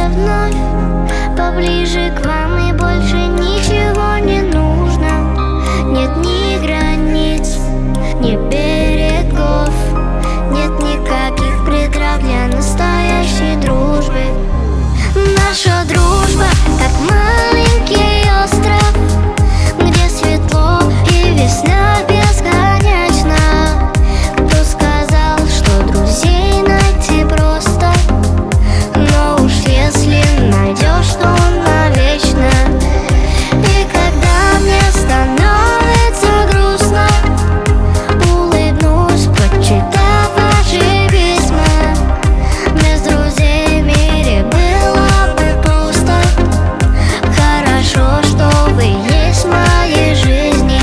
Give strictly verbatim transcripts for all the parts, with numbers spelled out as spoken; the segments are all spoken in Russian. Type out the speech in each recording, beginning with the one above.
вновь поближе к вам, и больше ничего не нужно. Нет ни границ, ни берегов, нет никаких предрав для настоящей дружбы. Наша дружба как маленький остров, где светло и весна бесконечна. Кто сказал, что друзей найти просто? Но уж если найдешь, то навечно. И когда мне становится грустно, улыбнусь, прочитав ваши письма. Без друзей в мире было бы пусто. Хорошо, что вы есть в моей жизни.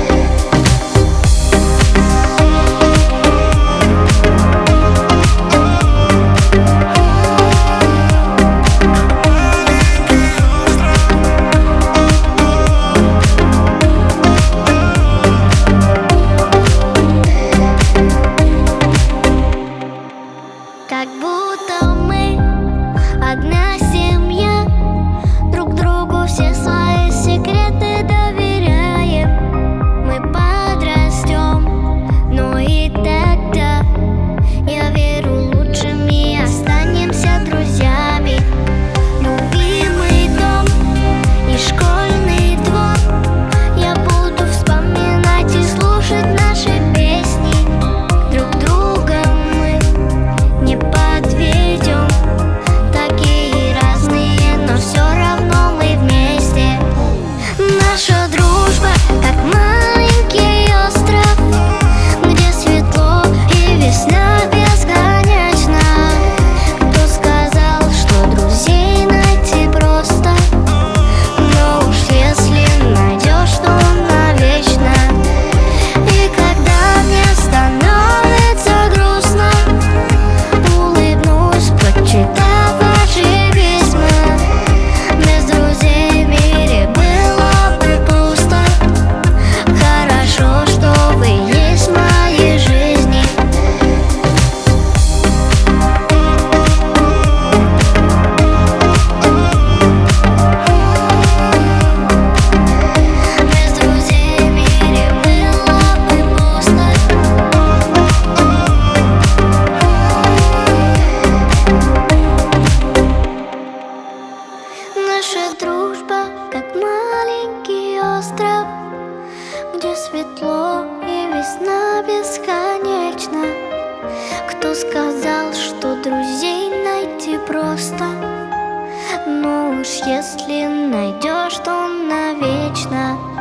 Как будто мы одна семья, друг другу все свои секреты доверяем. Мы подрастем, но и тогда, я верю, лучшими останемся друзьями. Любимый дом и школьный двор, я буду вспоминать и слушать наши песни. Друг друга мы не подведем, такие разные, но все равно мы вместе. Наша дружба как маленький остров, где светло и весна бесконечна. Кто сказал, что друзей найти просто? Но уж если найдешь, то навечно. И когда мне становится грустно, улыбнусь, прочитав ваши письма. Без друзей в мире было бы пусто. Хорошо, что вы есть в моей жизни. Без друзей в мире было бы пусто. Наша дружба как маленький остров, где светло и весна бесконечна. Кто сказал, что друзей найти просто? Но уж если найдешь, то навечно.